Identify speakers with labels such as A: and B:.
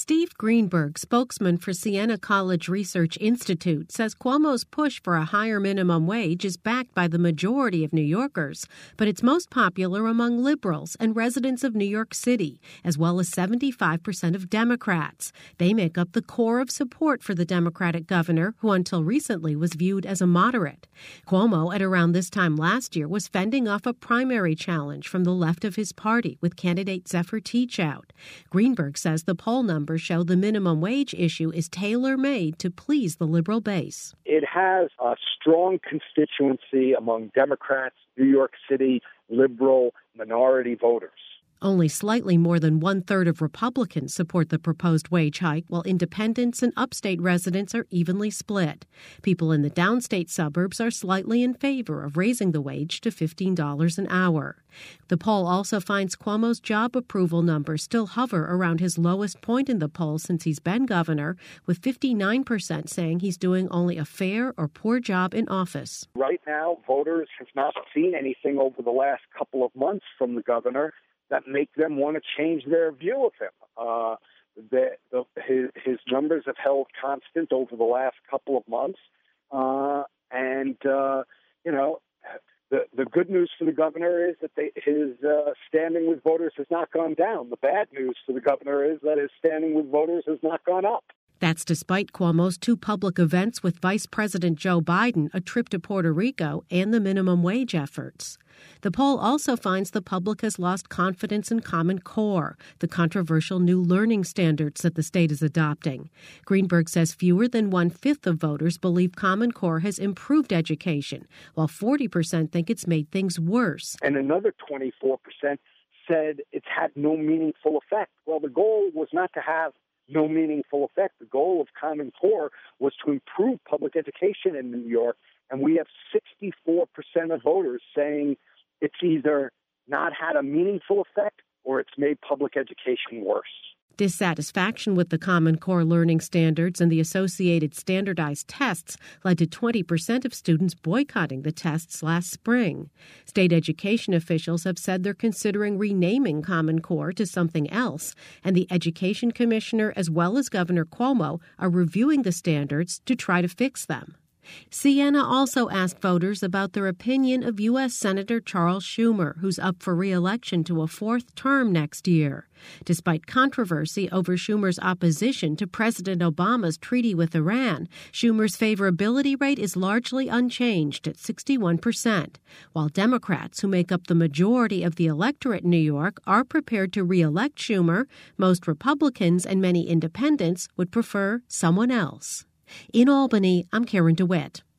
A: Steve Greenberg, spokesman for Siena College Research Institute, says Cuomo's push for a higher minimum wage is backed by the majority of New Yorkers, but it's most popular among liberals and residents of New York City, as well as 75% of Democrats. They make up the core of support for the Democratic governor, who until recently was viewed as a moderate. Cuomo, at around this time last year, was fending off a primary challenge from the left of his party with candidate Zephyr Teachout. Greenberg says the poll numbers show the minimum wage issue is tailor-made to please the liberal base.
B: It has a strong constituency among Democrats, New York City, liberal, minority voters.
A: Only slightly more than one-third of Republicans support the proposed wage hike, while independents and upstate residents are evenly split. People in the downstate suburbs are slightly in favor of raising the wage to $15 an hour. The poll also finds Cuomo's job approval numbers still hover around his lowest point in the poll since he's been governor, with 59% saying he's doing only a fair or poor job in office.
B: Right now, voters have not seen anything over the last couple of months from the governor that make them want to change their view of him. His numbers have held constant over the last couple of months. The good news for the governor is that his standing with voters has not gone down. The bad news for the governor is that his standing with voters has not gone up.
A: That's despite Cuomo's two public events with Vice President Joe Biden, a trip to Puerto Rico, and the minimum wage efforts. The poll also finds the public has lost confidence in Common Core, the controversial new learning standards that the state is adopting. Greenberg says fewer than one-fifth of voters believe Common Core has improved education, while 40% think it's made things worse.
B: And another 24% said it's had no meaningful effect. Well, the goal was not to have no meaningful effect. The goal of Common Core was to improve public education in New York, and we have 64% of voters saying it's either not had a meaningful effect or it's made public education worse.
A: Dissatisfaction with the Common Core learning standards and the associated standardized tests led to 20% of students boycotting the tests last spring. State education officials have said they're considering renaming Common Core to something else, and the Education Commissioner as well as Governor Cuomo are reviewing the standards to try to fix them. Siena also asked voters about their opinion of U.S. Senator Charles Schumer, who's up for re-election to a fourth term next year. Despite controversy over Schumer's opposition to President Obama's treaty with Iran, Schumer's favorability rate is largely unchanged at 61%, while Democrats, who make up the majority of the electorate in New York, are prepared to re-elect Schumer. Most Republicans and many independents would prefer someone else. In Albany, I'm Karen DeWitt.